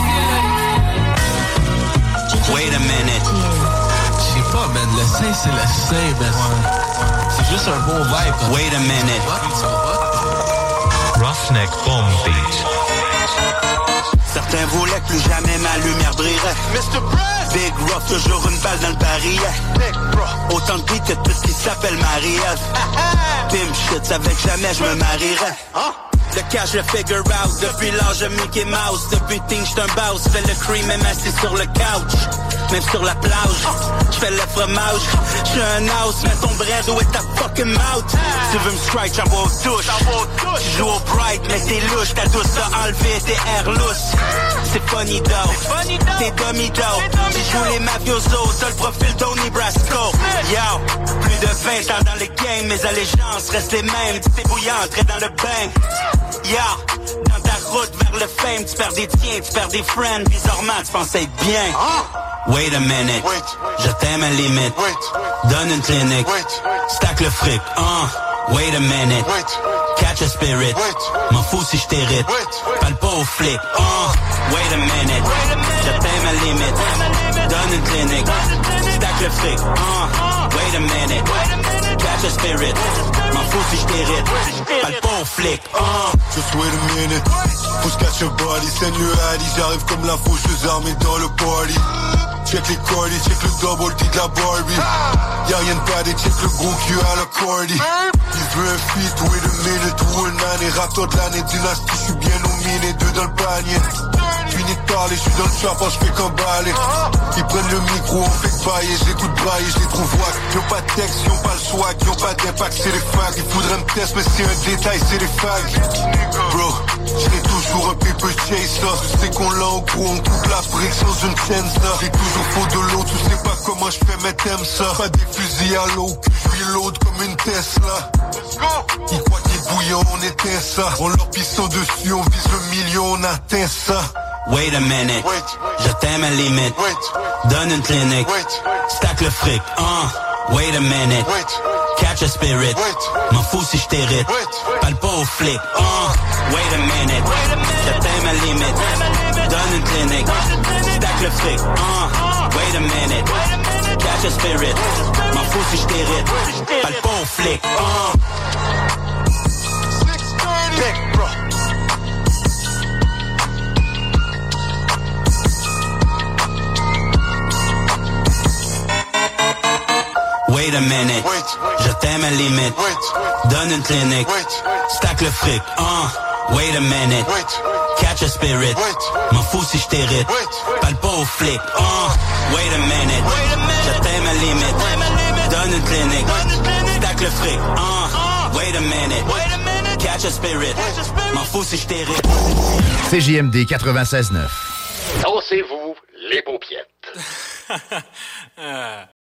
c'est là. Wait a minute. Je sais pas, man, le C c'est le C, man. C'est juste un bon vibe. Quand Wait a minute. Roughneck Bomb Beat. Certains voulaient que plus jamais ma lumière brillerait. mister Press. Big Rough, toujours une balle dans le barillet. Big Bro. Autant de beat que tout ce qui s'appelle Marie-Ève. Pim shit, savais que jamais je me marierais. Hein? Le cash, le figure out. Depuis l'âge de Mickey Mouse. Depuis teen, j'suis un boss. Fais le cream, même assis sur le couch. Même sur la plage, j'fais le fromage. J'suis un house, mais ton bread, où est ta fucking mouth? Tu veux me strike, j'envoie aux touches. Tu joues au bright, mais t'es louche. T'as douce à enlever tes airs lousses. C'est funny though, t'es dummy though. Tu joues les mafiosos, t'as le profil Tony Brasco. Yo, plus de vingt ans dans les games, mes allégeances restent les mêmes. T'es bouillante, très dans le bain. Yo, dans ta route vers le fame, tu perds des tiens, tu perds des friends. Bizarrement, tu penses être bien. Wait a minute, Wait. Je t'aime à limite. Wait. Donne une clinique, Wait. Stack le fric, uh. Wait a minute, Wait. Catch a spirit, m'en fous si je t'hérite. Parle pas au flic, uh. Wait a minute, Wait a minute. Je t'aime à limite. Donne une clinique, stack le fric, uh. Wait a minute, Wait a minute. Catch a spirit, m'en fous si je t'hérite. Parle pas au flic, uh. Just wait a minute, push catch your body, send le Addy, j'arrive comme la faucheuse armée dans le party. Check les cordis, check le double D de la Barbie. Y'a rien de padé, check le gros cul à la cordy. Il veut un feat, wait a minute ou un année. Raptor de l'année, dynastie, j'suis bien nominé, deux dans le panier. Fini de parler, j'suis dans le chapin, j'fais qu'emballer. Ils prennent le micro, on fait bailler, j'écoute brailler, j'les trouve wack. Y'ont pas de texte, y'ont pas le swag, y'ont pas d'impact, c'est les fags. Ils voudraient me tester, mais c'est un détail, c'est les fags. Bro, j'serai toujours un paper chaser. Tu sais qu'on l'a en gros, on coupe la brique sans une chaîne, ça. J'ai toujours faux de l'eau, tu sais pas comment j'fais, mais t'aimes ça. Pas des fusils à l'eau, que j'reload comme une Tesla. Ils croient qu'ils bouillent, on éteint ça. On leur pisson dessus, on vise le million, on atteint ça. Wait a minute, Wait. Je t'aime à limite. Wait. Donne une clinique, Wait. Stack le fric, uh. Wait a minute, Wait. Catch a spirit, m'en fous si je t'hérite. Parle pas au flic, uh. Wait a minute, Wait a minute. Je t'aime à limite. Donne une clinique, stack le fric, uh. Wait a minute, Wait a minute. Catch a spirit, m'en fous si je t'hérite. Parle pas au flic, uh. Big bro. Wait a minute, Wait. Je t'aime à limite. Wait. Donne une clinique, Wait. Stack le fric, uh. Wait a minute, Wait. Catch a spirit, m'en fous si je t'hérite. Parle pas au flic, uh. Wait a minute, Wait a minute. Je t'aime à limite. Donne une clinique, stack le fric, uh. Wait a minute, Wait a minute. Catch a spirit, m'en fous si je t'hérite. C J M D quatre-vingt-seize neuf. Dansez-vous les paupiètes.